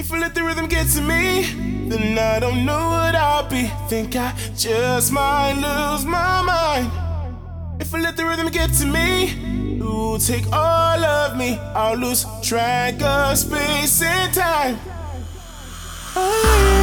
If I let the rhythm get to me, then I don't know what I'll be. Think I just might lose my mind. If I let the rhythm get to me, it will take all of me. I'll lose track of space and time. Oh,